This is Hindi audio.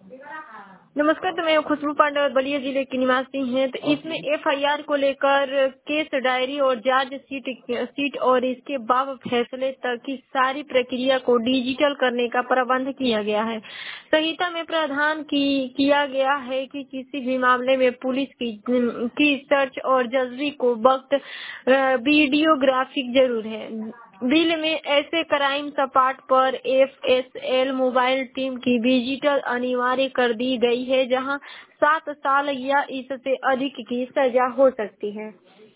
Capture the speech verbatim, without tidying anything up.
नमस्कार, तो मैं खुशबू पांडे और बलिया जिले की निवासी हैं। तो इसमें एफआईआर को लेकर केस डायरी और चार्ज शीट सीट और इसके बाद फैसले तक की सारी प्रक्रिया को डिजिटल करने का प्रबंध किया गया है। संहिता में प्रावधान की किया गया है कि किसी भी मामले में पुलिस की की सर्च और जजरी को वक्त वीडियोग्राफिक जरूर है। बिल में ऐसे क्राइम सपाट पर एफएसएल मोबाइल टीम की डिजिटल अनिवार्य कर दी गई है, जहां सात साल या इससे अधिक की सजा हो सकती है।